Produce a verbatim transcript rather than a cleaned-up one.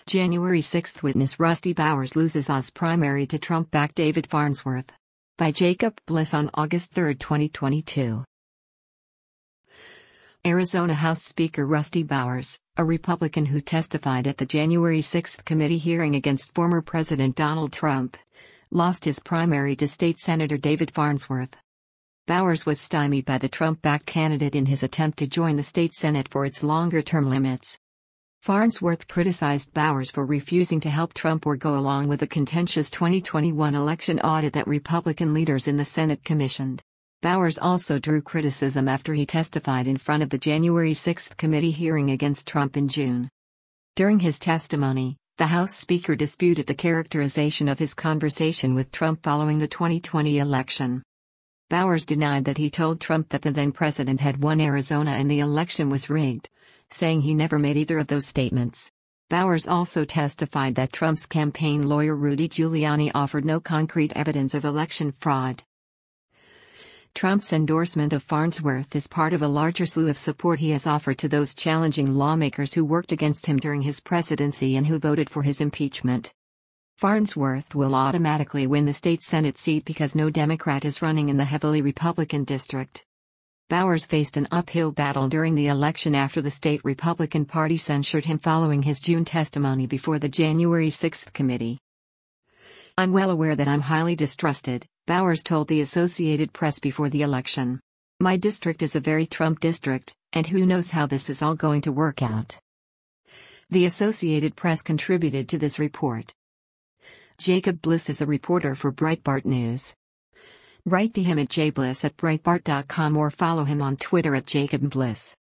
January sixth Witness Rusty Bowers loses Oz primary to Trump-backed David Farnsworth. By Jacob Bliss on August third, twenty twenty-two. Arizona House Speaker Rusty Bowers, a Republican who testified at the January sixth committee hearing against former President Donald Trump, lost his primary to State Senator David Farnsworth. Bowers was stymied by the Trump-backed candidate in his attempt to join the state Senate for its longer term limits. Farnsworth criticized Bowers for refusing to help Trump or go along with the contentious twenty twenty-one election audit that Republican leaders in the Senate commissioned. Bowers also drew criticism after he testified in front of the January sixth committee hearing against Trump in June. During his testimony, the House Speaker disputed the characterization of his conversation with Trump following the twenty twenty election. Bowers denied that he told Trump that the then-president had won Arizona and the election was rigged, saying he never made either of those statements. Bowers also testified that Trump's campaign lawyer Rudy Giuliani offered no concrete evidence of election fraud. Trump's endorsement of Farnsworth is part of a larger slew of support he has offered to those challenging lawmakers who worked against him during his presidency and who voted for his impeachment. Farnsworth will automatically win the state Senate seat because no Democrat is running in the heavily Republican district. Bowers faced an uphill battle during the election after the state Republican Party censured him following his June testimony before the January sixth committee. "I'm well aware that I'm highly distrusted," Bowers told the Associated Press before the election. "My district is a very Trump district, and who knows how this is all going to work out." The Associated Press contributed to this report. Jacob Bliss is a reporter for Breitbart News. Write to him at jbliss at breitbart dot com or follow him on Twitter at Jacob Bliss.